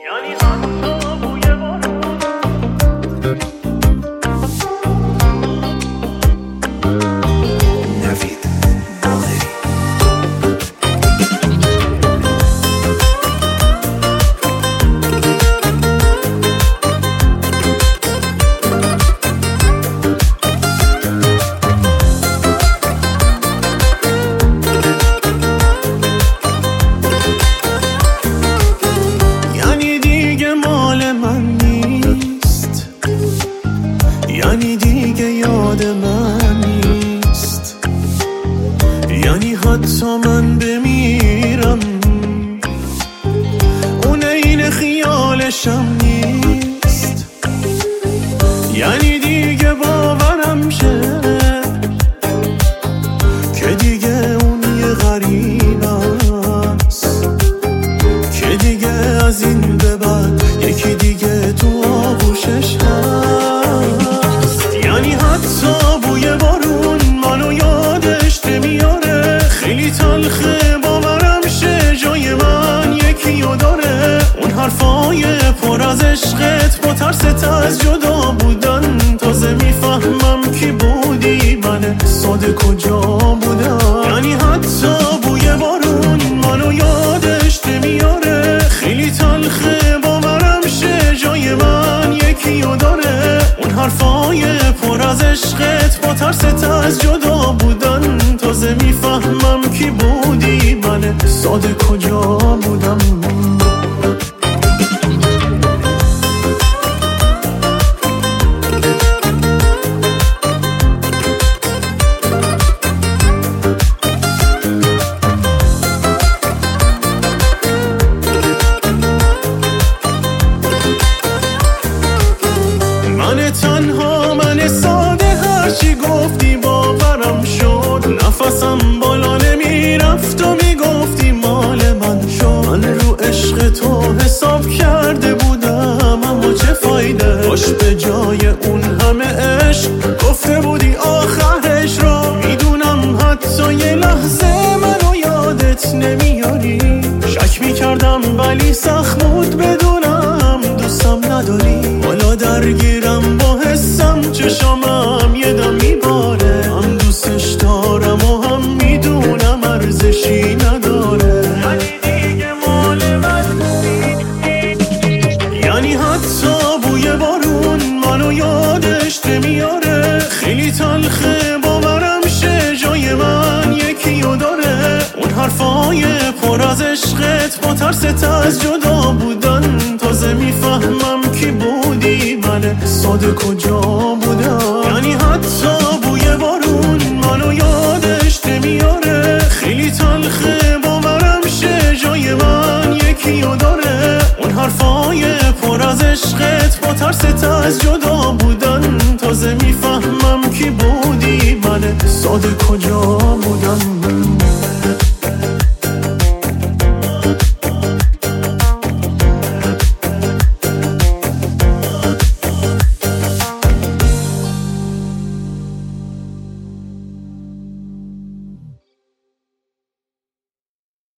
یعنی حتی بوی بارون نوید باقری. یعنی دیگه یاد من نیست، یعنی حتی من بمیرم اون این خیالشم نیست، یعنی دیگه باورم شه که دیگه اون یه غریب است، که دیگه از این به بعد یکی دیگه تو آغوشش هست. یعنی حتی بوی بارون منو یادش نمیاره، خیلی تلخه باورم شه جای من یکی رو داره، اون حرفای پر از عشقت با ترست از جدا بودن، تازه میفهمم کی بودی من ساده کجا بودم. یعنی حتی بوی بارون منو یادش نمیاره، خیلی تلخه باورم شه جای من یکی رو داره، اون حرفای پر از عشقت با ترست از جدا بودن، تازه میفهمم کی بودی من ساده کجا بودم. من تنها، من ساده، هرچی گفتی باورم شد، نفسم بالا نمیرفت و میگفتی مال من شد. من رو عشق تو حساب کرده بودم اما چه فایده، باش به جای اون همه عشق گفته بودی آخرش رو. میدونم حتی یه لحظه منو یادت نمیاری، شک میکردم ولی سخت بود بدونم دوستم نداری. حالا درگیرم با حسم، چشامم یه دم میباره، هم دوستش دارم و هم میدونم ارزشی نداره. یعنی دیگه مال من، یعنی حتی بوی بارون منو یادش نمیاره، خیلی تلخه باورم شه جای من یکی رو داره، اون حرفای پر از عشقت با ترست از جدا بودن، تازه میفهمم کی بودی من ساده کجا بودم. یعنی حتی بوی بارون منو یادش نمیاره، خیلی تلخه باورم شه جای من یکی رو داره، اون حرفای پر از عشقت با ترست از جدا بودن، تازه میفهمم کی بودی من ساده کجا